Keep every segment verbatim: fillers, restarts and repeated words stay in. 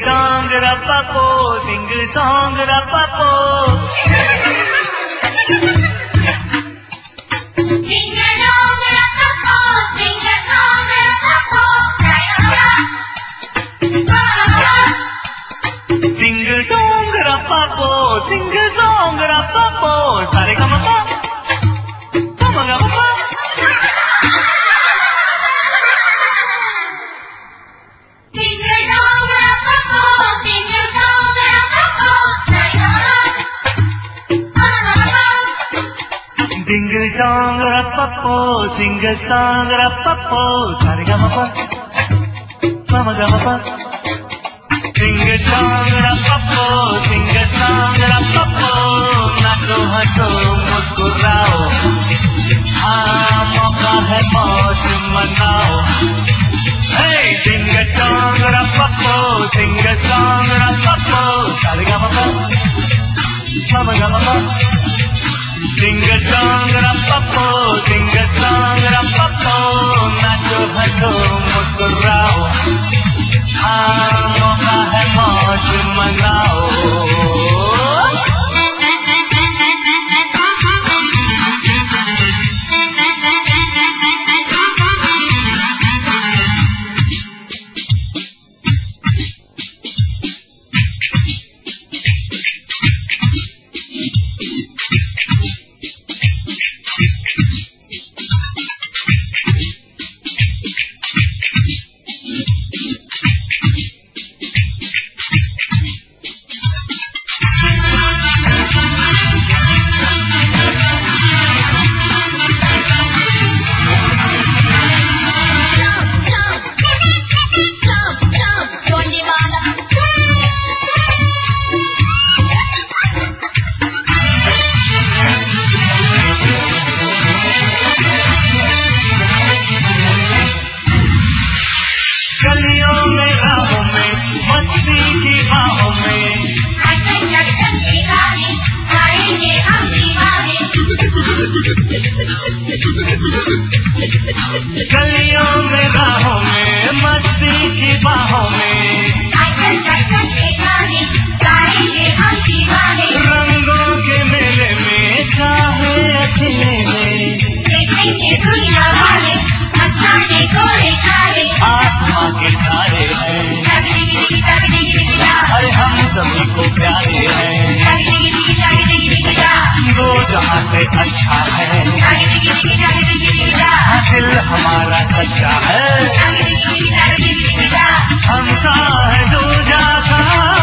dong rapapo, ding dong rapapo. Ding dong rapapo, ding dong rapapo. Ding dong rapapo, ding dong rapapo. Sare gama pa, gama gama pa. Ding dong rapapo, ding dong rapapo. Ding dong rapapo, ding dong rapapo. Sare gama pa, gama gama pa. Ding dong rapapo, ding dong rapapo. नाचो हटो मुस्कुराओ, हाँ मौका है मौज मनाओ. Hey, ding dong rapapo, ding dong rapapo. Sare gama pa, gama gama pa. Ding dong rapapo, ding dong rapapo. नाचो हटो मुस्कुराओ, हाँ मौका है मौज मनाओ. गलियों में राहों में मस्ती की बाहों में रंगों के मेले में चाहे अकेले में आसमां के तारे हैं, अरे हम सभी को प्यारे हैं. दो जहां से अच्छा है, दिल हमारा सच्चा है. हम सा है दूजा का.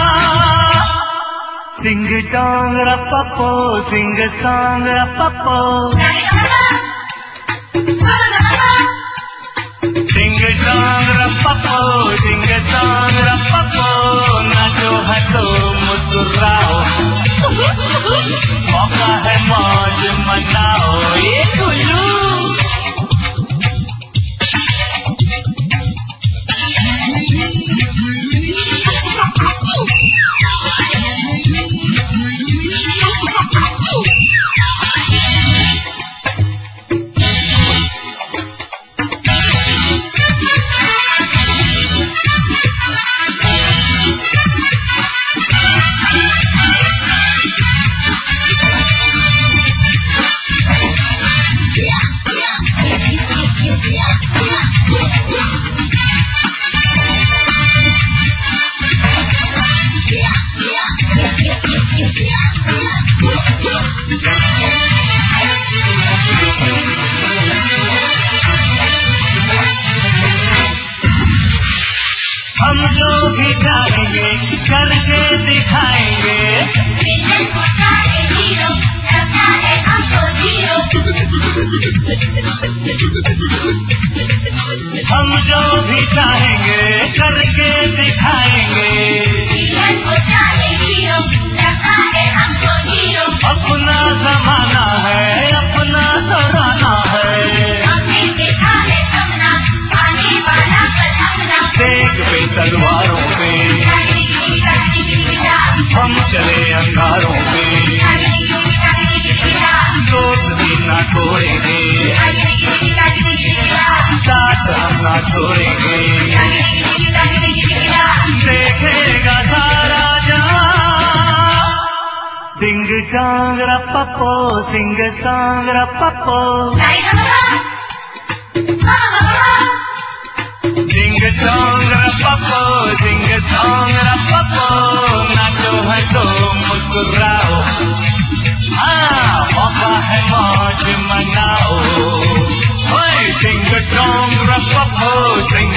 Ding dong rapapo, ding dong rapapo. Ding dong rapapo, ding dong rapapo. नाचो हटो मुस्कुराओ, मौका है मौज मनाओ. ये गुल्लू हम जो भी चाहेंगे करके दिखाएंगे. हम जो भी चाहेंगे करके दिखाएंगे. अपना जमाना है, अपना तराना है. देख पे तलवारों पे हम चले अंगारों पे. दोस्ती ना छोड़ेंगे, साथ हम ना छोड़ेंगे. देखेगा papo, sing a song rapapo. Sing a song rapapo, sing a song rapapo. नाचो है तो मुस्कुराओ, हाँ मौका है मौज मनाओ. Sing a song rapapo, sing